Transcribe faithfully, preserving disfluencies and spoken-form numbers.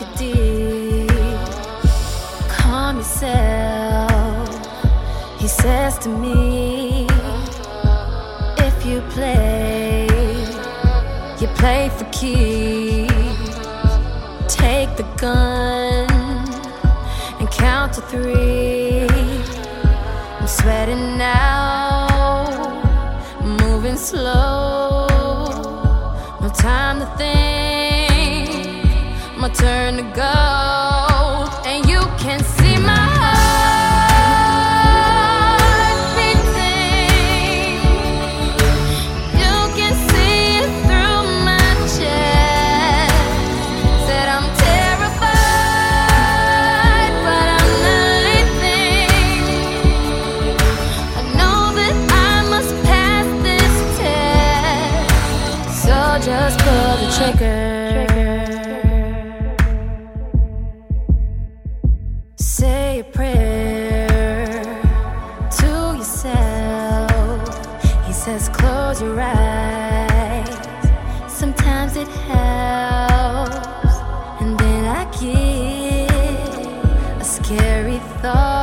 deep. Calm yourself, he says to me. If you play, you play for keeps. Take the gun and count to three. I'm sweating now, moving slow. No time to think, my turn to go. And you can see my heart beating. You can see it through my chest. Said I'm terrified, but I'm not leaving. I know that I must pass this test, so just pull the trigger. Say a prayer to yourself. He says close your eyes, sometimes it helps. And then I get a scary thought.